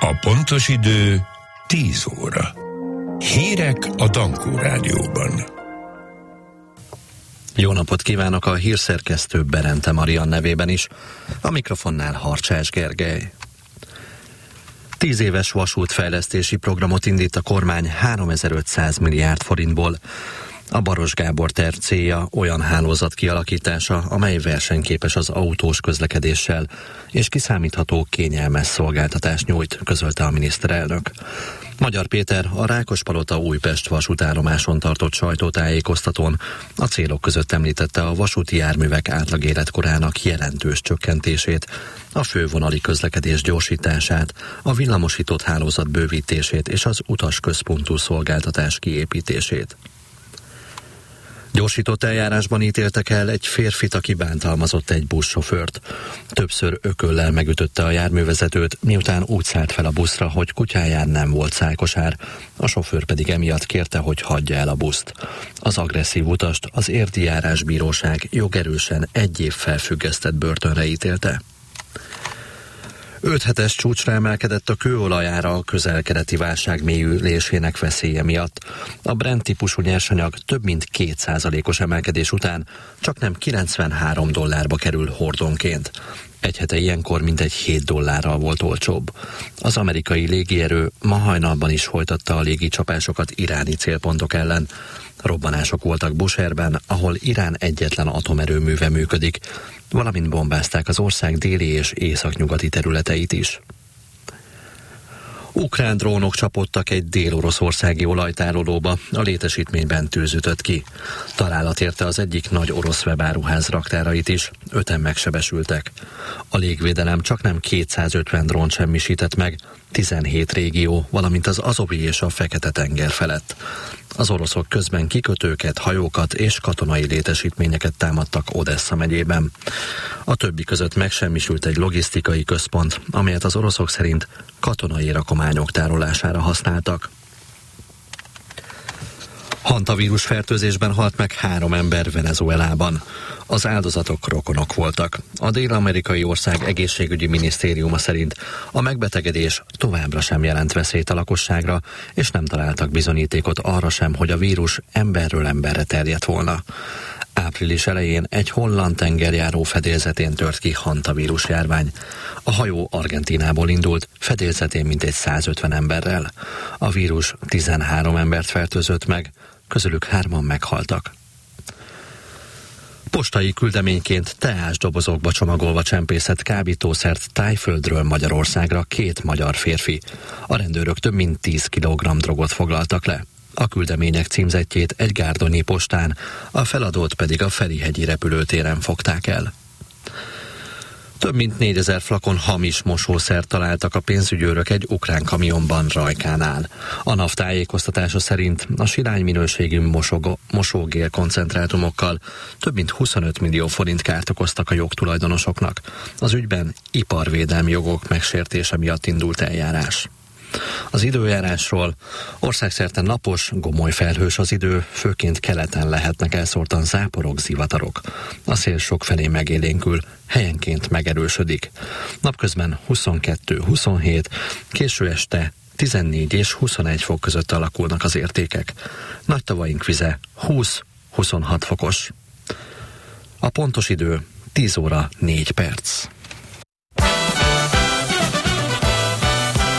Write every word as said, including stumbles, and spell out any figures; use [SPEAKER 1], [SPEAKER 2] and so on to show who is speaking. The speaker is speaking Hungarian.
[SPEAKER 1] A pontos idő tíz óra. Hírek a Dankó Rádióban.
[SPEAKER 2] Jó napot kívánok a hírszerkesztő Berente Marian nevében is. A mikrofonnál Harcsás Gergely. Tíz éves vasútfejlesztési programot indít a kormány háromezer-ötszáz milliárd forintból. A Baros Gábor terv célja olyan hálózat kialakítása, amely versenyképes az autós közlekedéssel, és kiszámítható, kényelmes szolgáltatást nyújt, közölte a miniszterelnök. Magyar Péter a Rákospalota Újpest vasútállomáson tartott sajtótájékoztatón a célok között említette a vasúti járművek átlag életkorának jelentős csökkentését, a fővonali közlekedés gyorsítását, a villamosított hálózat bővítését és az utasközpontú szolgáltatás kiépítését. Gyorsított eljárásban ítéltek el egy férfit, aki bántalmazott egy buszsofőrt. Többször ököllel megütötte a járművezetőt, miután úgy szállt fel a buszra, hogy kutyáján nem volt szájkosár. A sofőr pedig emiatt kérte, hogy hagyja el a buszt. Az agresszív utast az Érdi Járásbíróság jogerősen egy év felfüggesztett börtönre ítélte. Öt hetes csúcsra emelkedett a kőolajára a közel-keleti válság mélyülésének veszélye miatt. A Brent típusú nyersanyag több mint két százalékos emelkedés után csak nem kilencvenhárom dollárba kerül hordonként. Egy hete ilyenkor mintegy hét dollárral volt olcsóbb. Az amerikai légierő ma hajnalban is folytatta a légicsapásokat iráni célpontok ellen. Robbanások voltak Bushehrben, ahol Irán egyetlen atomerőműve működik, valamint bombázták az ország déli és északnyugati területeit is. Ukrán drónok csapódtak egy dél-oroszországi olajtárolóba, a létesítményben tűz ütött ki. Találat érte az egyik nagy orosz webáruház raktárait is, öten megsebesültek. A légvédelem csaknem kétszázötven drónt semmisített meg, tizenhét régió, valamint az Azovi és a Fekete-tenger felett. Az oroszok közben kikötőket, hajókat és katonai létesítményeket támadtak Odessa megyében. A többi között megsemmisült egy logisztikai központ, amelyet az oroszok szerint katonai rakományok tárolására használtak. Hantavírus fertőzésben halt meg három ember Venezuelában. Az áldozatok rokonok voltak. A dél-amerikai ország egészségügyi minisztériuma szerint a megbetegedés továbbra sem jelent veszélyt a lakosságra, és nem találtak bizonyítékot arra sem, hogy a vírus emberről emberre terjedt volna. Április elején egy holland tengerjáró fedélzetén tört ki hantavírus járvány. A hajó Argentínából indult, fedélzetén mintegy százötven emberrel. A vírus tizenhárom embert fertőzött meg, közülük hárman meghaltak. Postai küldeményként teásdobozokba csomagolva csempészett kábítószert Thaiföldről Magyarországra két magyar férfi. A rendőrök több mint tíz kilogramm drogot foglaltak le. A küldemények címzettjét egy gárdonyi postán, a feladót pedig a Ferihegyi repülőtéren fogták el. Több mint négyezer flakon hamis mosószert találtak a pénzügyőrök egy ukrán kamionban Rajkánál. A NAV tájékoztatása szerint a sirály minőségű mosog- mosógél koncentrátumokkal több mint huszonöt millió forint kárt okoztak a jogtulajdonosoknak. Az ügyben iparvédelmi jogok megsértése miatt indult eljárás. Az időjárásról: országszerte napos, gomoly felhős az idő, főként keleten lehetnek elszórtan záporok, zivatarok. A szél sokfelé megélénkül, helyenként megerősödik. Napközben huszonkettő-huszonhét, késő este tizennégy és huszonegy fok között alakulnak az értékek. Nagy tavaink vize húsz-huszonhat fokos. A pontos idő tíz óra négy perc.